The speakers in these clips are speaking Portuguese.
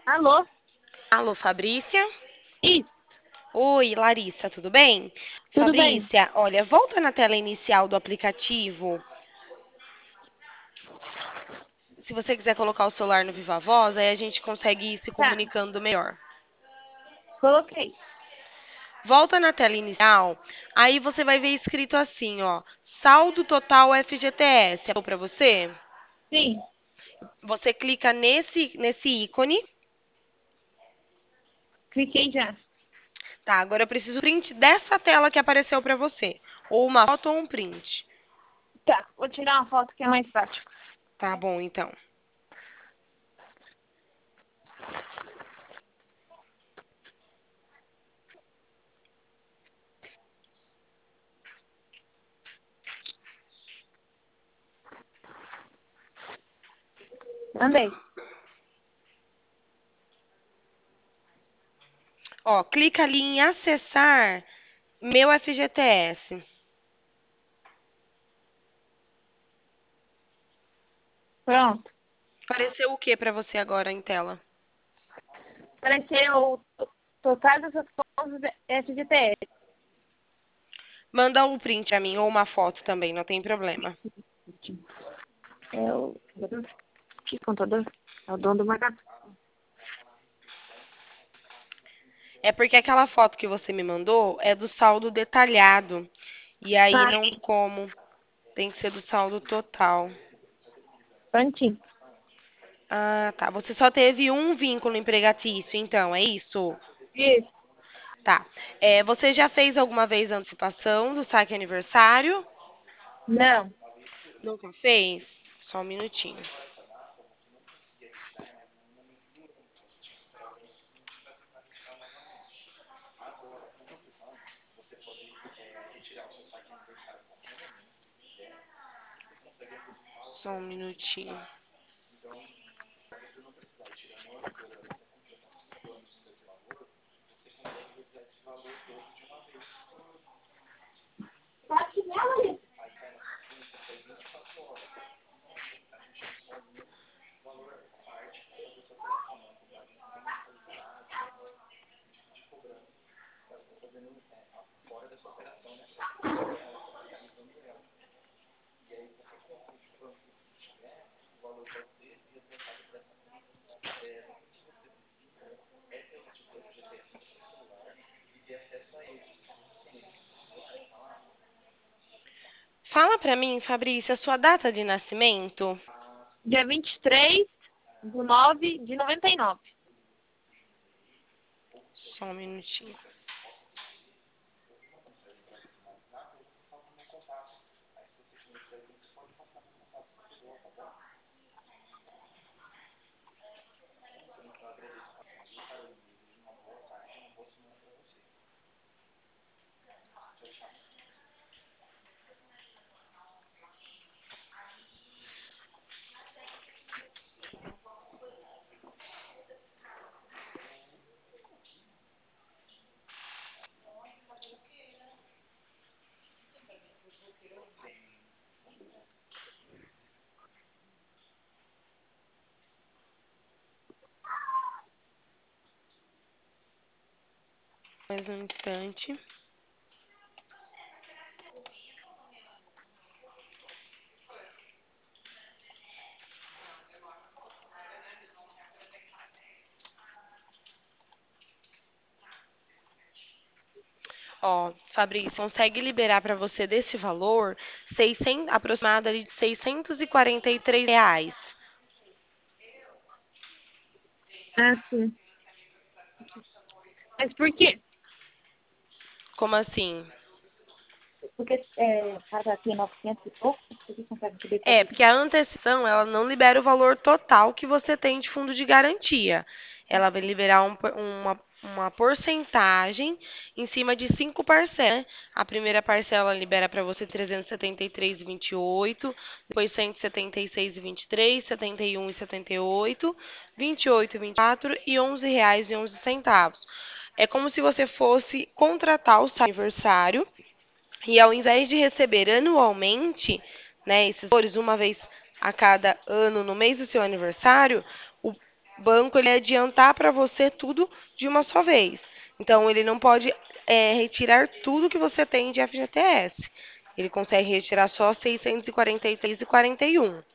Alô? Alô, Fabrícia? Isso, Oi, Larissa, tudo bem? tudo bem? Fabrícia, olha, volta na tela inicial do aplicativo. Se você quiser colocar o celular no Viva Voz, aí a gente consegue ir se Tá, comunicando melhor. coloquei. Volta na tela inicial, aí você vai ver escrito assim, ó, saldo total FGTS. É para você? Sim, Você clica nesse ícone. cliquei já. Tá, agora eu preciso print dessa tela que apareceu para você. Ou uma foto ou um print. Tá, vou tirar uma foto que é mais prático. Tá bom, então. Andei. Ó, clica ali em acessar meu FGTS. Pronto. Apareceu o que para você agora em tela? Apareceu o total das suas contas FGTS. Manda um print a mim ou uma foto também, não tem problema. É o contador? Que contador? É o dono do marcador. É porque aquela foto que você me mandou é do saldo detalhado. E aí Ah, não como, tem que ser do saldo total. prontinho. Ah, tá. Você só teve um vínculo empregatício, então, é isso? Isso. Tá. Você já fez alguma vez a antecipação do saque aniversário? Não. Nunca fez? Só um minutinho. Só um minutinho. Fala pra mim, Fabrícia, a sua data de nascimento? Dia 23/9/99. Só um minutinho. Mais um instante. Ó, Fabrício, consegue liberar para você desse valor 600, aproximado ali de R$ 643. Ah, sim. Mas por quê? Como assim? Porque cada aqui é 900 e pouco, você consegue subir para É, porque a antecipação, ela não libera o valor total que você tem de fundo de garantia. Ela vai liberar uma porcentagem em cima de cinco parcelas, né? A primeira parcela libera para você 373,28, depois 176,23, 71,78, 28,24 e R$ 11,11. É como se você fosse contratar o seu aniversário e ao invés de receber anualmente, né, esses valores uma vez a cada ano no mês do seu aniversário, banco ele adiantar para você tudo de uma só vez. Então, ele não pode retirar tudo que você tem de FGTS. Ele consegue retirar só 643,41.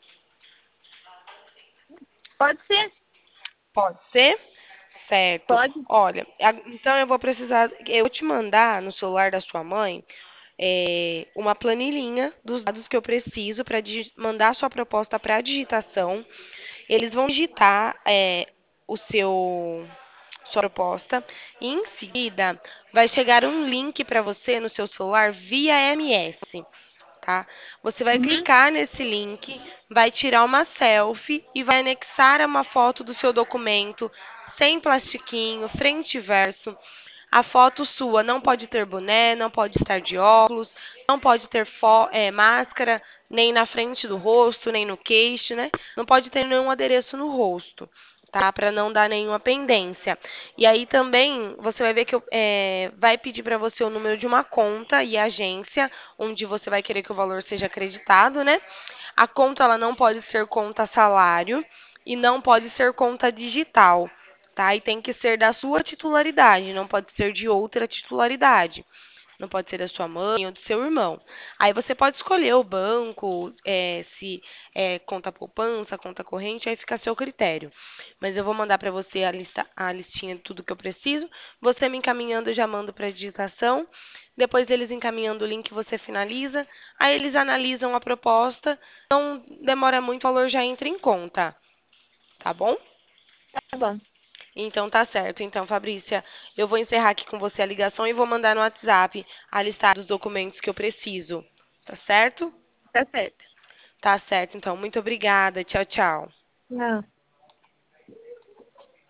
Pode ser? Pode ser? Certo. Pode. Olha, então eu vou precisar, eu vou te mandar no celular da sua mãe uma planilhinha dos dados que eu preciso para mandar a sua proposta para digitação. Eles vão digitar o seu sua proposta e em seguida vai chegar um link para você no seu celular via MS, tá? Você vai Uhum. clicar nesse link, vai tirar uma selfie e vai anexar uma foto do seu documento sem plastiquinho, frente e verso. A foto sua não pode ter boné, não pode estar de óculos, não pode ter máscara, nem na frente do rosto, nem no queixo, né? Não pode ter nenhum adereço no rosto, tá? Para não dar nenhuma pendência. E aí também você vai ver que vai pedir para você o número de uma conta e agência, onde você vai querer que o valor seja acreditado, né? A conta ela não pode ser conta salário e não pode ser conta digital, tá? E tem que ser da sua titularidade, não pode ser de outra titularidade. Não pode ser da sua mãe ou do seu irmão. Aí você pode escolher o banco, se é conta poupança, conta corrente, aí fica a seu critério. Mas eu vou mandar para você a listinha de tudo que eu preciso. Você me encaminhando, eu já mando para digitação. Depois eles encaminhando o link, você finaliza. Aí eles analisam a proposta. Não demora muito, o valor já entra em conta. Tá bom? Tá bom. Então tá certo. Então, Fabrícia, eu vou encerrar aqui com você a ligação e vou mandar no WhatsApp a lista dos documentos que eu preciso. Tá certo? Tá certo. Tá certo. Então, muito obrigada. Tchau, tchau. Não.